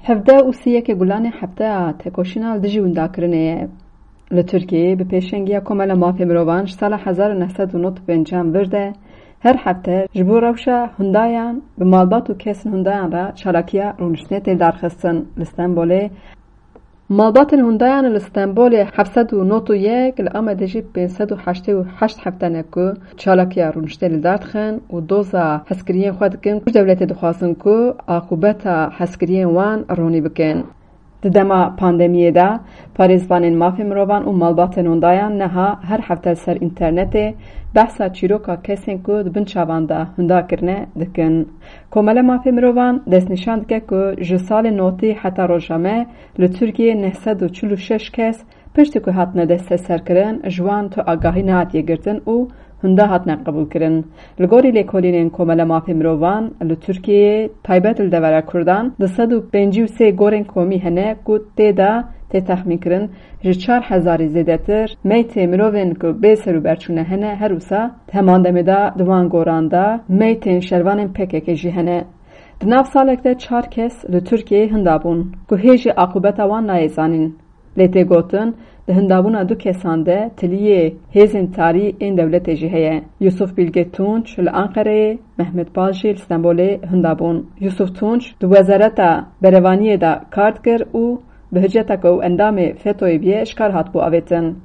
هفده و سیه که گلان هفته تکوشینال دجی ونداکرنه لترکیه به پیشنگی کمال مافی مروان سال 1995 ورده هر هفته جبو روشا هندایان به مالبات و کسن هندایان را چالاکیا رونشنه تل درخستن لستنبوله مالبات الهندایان لستنبول 791 لآمدجی 588 هفته نکو چالاکیا رونشنه تل درخن و دوزا حسکریین خود کن کش دولت دخواستن که عاقبتا حسکریین وان رونی بکن دما پاندمیه دا پاریزوانین مافی مروان و مالباتن هندایان نها هر هفته سر اینترنت بحثا چیروکا کسین که دبن چاوانده هندا کرنه دکن. کمال مافی مروان دست نشاند که جسال نوتی حتی روشامه لترکیه 946 کس پشتی که حتنه دست سر کرن جوان تو آگاهی نهات یگرتن و هندا هاتنا قبول کرن. لگوری لیکولینین کمال مافی مروان لترکیه تایبت الدوره کردان 253 گورن کومی هنه که تیدا تخمین کرن جه 4000 زیده تر میت مروین که بیسر و برچونه هنه هر روسا هماندمه دا دوان گوران دا میت شروان پکه جی هنه. دناف سالک ده 4 کس لترکیه هندابون که هیچ عقوبت وان نایزانین. لیتی گوتن ده هندابون دو کسان ده تلیه هیزن تاری این دولت جیهه یوسف بیلگه تونچ لانقره محمد بالجی استانبول هندابون یوسف تونچ دو وزارت بروانی دا کارد کر و به هجتک و اندام فتوی بیه اشکار هات بو آویتن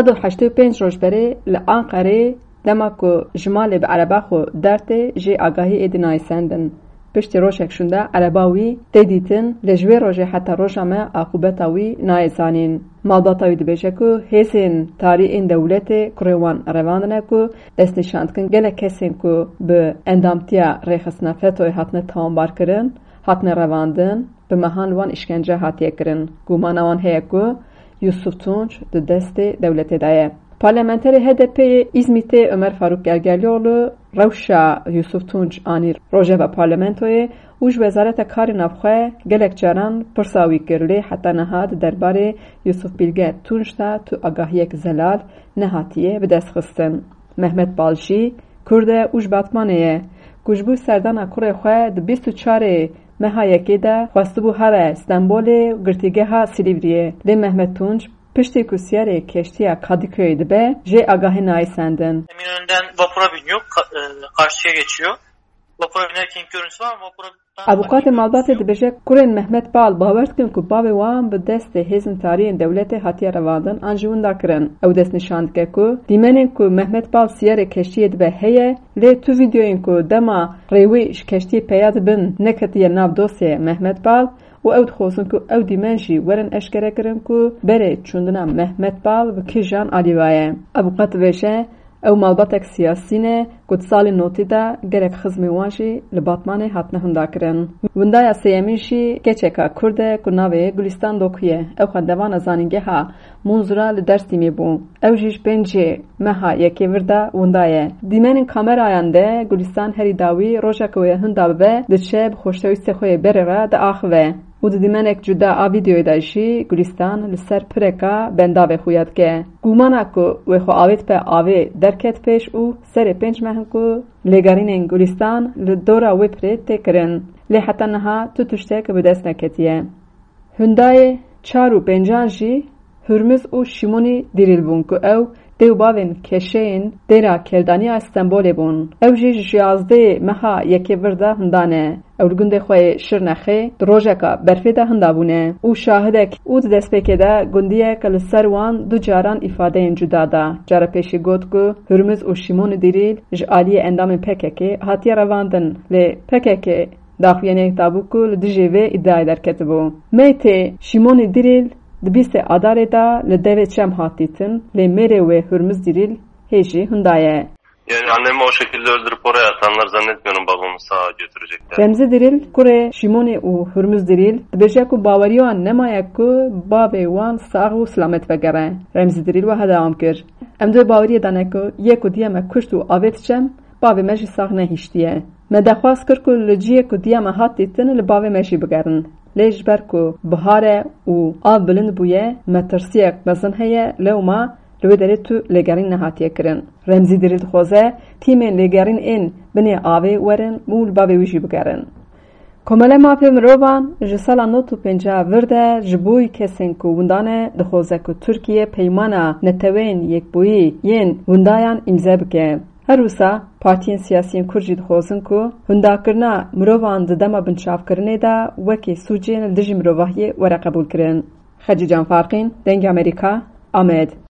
285 روش بره لانقره لما که جمال به عربا خو درته جی آگاهی ایدنای سندن پشت روشک شنده عرباوی دیدیتن لجوی روژه حتی روژامه عقوبتاوی نایزانین. مالباتاوی دبیجه که هیزین تاری این دولت کروان رواندنه که دست نشاند کن گله کسین که به اندامتیا ریخسنه فتوی حتنه تانبار کرن حتنه رواندن به مهان وان اشکنجه حتیه کرن. گومان وان هیه که یوسف تونچ ده دست دولت دایه. پارلمانتر HDP İzmit'te Ömer Faruk Gergerlioğlu Ravşa Yusuf Tunç anir roje ve parlamentoye uj wezareta karê navxwe gelek caran pirsawî kirlê heta nehad derbarê Yusuf Bilge Tunç da tu agahiyek zelal nehatiye bi dest xistin. Mehmet Balji Kurd e uj Batmanê ye ku ji bo serdana kurê xwe di 24 mehayekê de xwestibû here Stenbolê girtîgeha Silîvriyê lê Mehmet Tunç piştî ku siyarê keştiya Kadıköy'de dibe jê agahî nayîsendin. Eminönü'nden vapura biniyor, karşıya geçiyor. Vapura binerken görüntüsü var ama vapura... Avukatê malbatê dibêje kurên Mehmet Bal bawer dikin ku bavê wan bi destê hêzên tariyên dewletê hatiye revandin an jî winda kirin. Ew dest nîşan dike ku dîmenên ku Mehmet Bal siyarê keştiyê dibe heye lê tu vîdeoyên ku dema rêwî ji keştiyê peya dibin neketiye nav dosyaya Mehmet Bal و او دخوزن که او دیمنشی ورن اشکره کرن که بره چوندنا محمد بال و کجان آلیوایه. ابو قط ویشه او مالباتک سیاسینه که سال نوتی دا گرک خزمی وانشی لباتمانه حتنه هنده کرن. وندای سیمینشی کچکا کرده که ناوه گلستان دوکیه. او خندوان زانینگه ها منظورا لدرسی می بون. او جیش بینجه مها یکی ورده وندایه. دیمن کامرایان ده گلستان هری داوی روژا که هنده ببه دچه بخوشتوی سخوی بره را ده آخوه. و دیمنک جدا آویدیوی داشی گلستان لسر پرکا بنداوی خویاد که گومانا که و خو آوید په آوی درکت پیش او سر پنج مهن که لگارین گلستان لدورا وی پره تکرن لی حتی نها تو تشته که بدست نکتیه. هندای 4 و 5 جی هرمز و شیمونی دیریل بون که او دیو باوین کشین دیرا کلدانی استانبول بون. او جیش 11 مها یکی ورده هندانه. او گنده خوی شرنخه دروژکا برفیده هندابونه. او شاهدک او دست پکده گندیه که لسروان دو جاران ifade جدا دا. جارا پیشی گوت که هرمز و شیمون دیریل جعالی اندام پککه هاتی رواندن لی پککه داخوینه تابو که لدجیوه ادعای در کتبو. میته شیمون دیریل دبیست اداره دا لدوه چم هاتیتن لی میره و هرمز دیریل هیچی هندایه. Yani annemi o şekilde öldürüp oraya atanlar zannetmiyorum babamı sağa götürecekler. Remzi diril kure Şimoni u Hürmüz diril dibêje ku baweriyan nemaye ku bavê wan sağ û selamet vegere. Remzi diril ve hedam kir. Em dê baweriye dane ku yek ku diye me kuşt û avê diçem bavê me jî sağ nehîştiye. Me dexwaz kir ku li ciyê ku diye me hat dîtin li bavê me jî bigerin. Lê ji ber ku bihare û av bilind bûye me tirsiyek mezin heye lê ma لوی داره تو لگرین نهاتیه کرن. رمزی دارید خوزه تیم لگرین این بنی آوی ورن مول باوی ویجی بگرن. Komele mafê mirovan ji sala 95 vir de ji bo kesên ku windan e dixwaze ku Tirkiye peymana netewên yekbûyî yên windayan îmze bike. Her wisa partiyên siyasî Kurd jî dixwazin ku windakirina mirovan di dema binçavkirinê de wekî sûcên li dijî mirovahiyê were qebûl kirin. Xecî Canfarqîn, Dengê Amerîka, Amed.